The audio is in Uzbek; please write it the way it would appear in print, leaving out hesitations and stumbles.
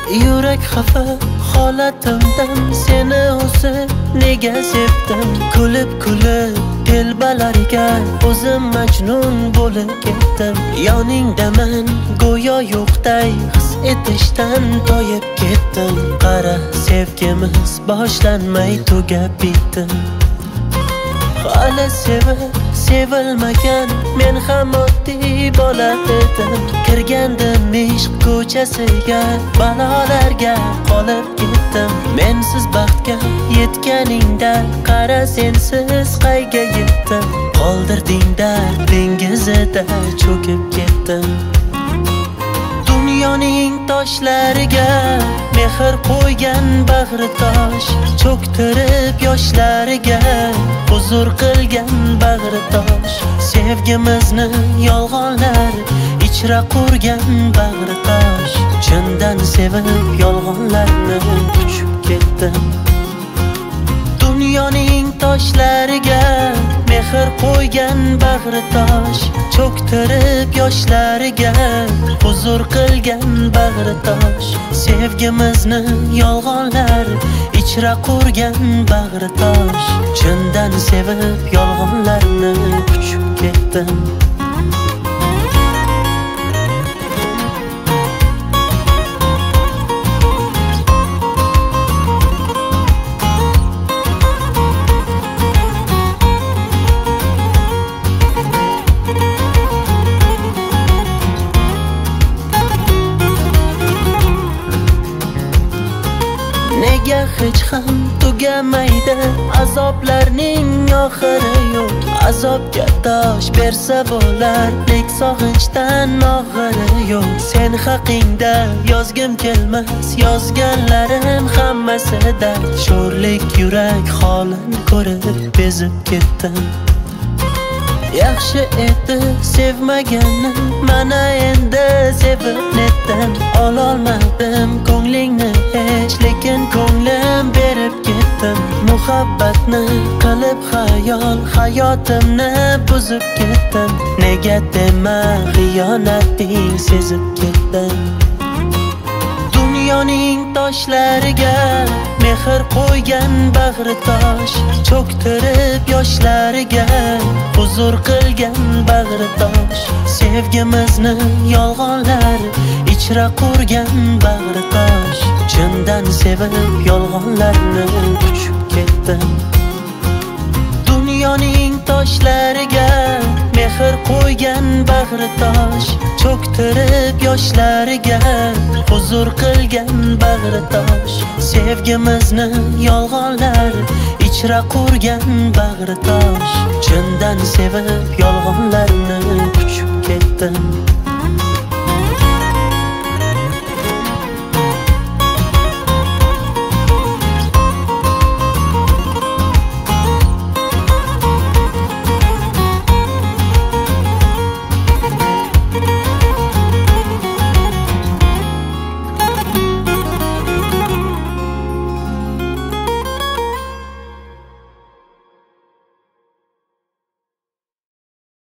Yurak xafa holatimdan seni o'zib nega sevdim. Kulib telbalariga o'zim majnun bo'lib ketdim. Yoningdaman go'yo yo'qday his etishdan toyib ketdim. Qara sevgimiz boshlanmay tugab bitdi. Hali sevilmagan men ham oddiy bola edim. Kirgandim ishq ko'chasiga, balolarga qolib ketdim. Mensiz baxtga yetganingda qara sensiz qayga yetdim. Qoldirdingda dengizida cho'kib ketdim. Dunyoning toshlariga mehr qo'ygan bag'ri tosh, cho'ktirib yoshlariga huzur qilgan bag'ri tosh. Sevgimizni yolg'onlar ichra qurgan bag'ri tosh. Chindan sevib yolg'onlarni uchib ketdim. Dunyoning toshlariga mehr qo'ygan bag'ri tosh, cho'ktirib yoshlariga huzur qilgan bag'ri tosh. Sevgimizni yolg'onlar ichra qurgan bag'ri tosh. Chindan sevib yolg'onlarni uchib ketdim. Nega hech ham tugamaydi azoblarning oxiri yo'q. Azobga dosh bersa bo'lar, lek sog'inchdan og'iri yo'q. Sen haqingda yozgim kelmas, yozganlarim hammasida sho'rlik yurak holin ko'rib bezib ketdim. Yaxshi edi sevmaganim, mana endi sevib netdim. Ololmadim ko'nglingni hech, lekin ko'nglim berib ketdim. Muhabbatni qilib xayol, hayotimni buzib ketdim. Nega dema xiyonating sezib ketdim. Dunyoning toshlariga mehr qo'ygan bag'ri tosh, cho'ktirib yoshlariga huzur qilgan bag'ri tosh. Sevgimizni yolg'onlar ichra qurgan bag'ri tosh. Chindan sevib yolg'onlarni uchib ketdim. Dunyoning toshlariga mehr qo'ygan bag'ri tosh, cho'ktirib yoshlariga huzur qilgan bag'ri tosh. Sevgimizni yolg'onlar ichra qurgan bag'ri tosh. Chindan sevib yolg'onlarni uchib ketdim.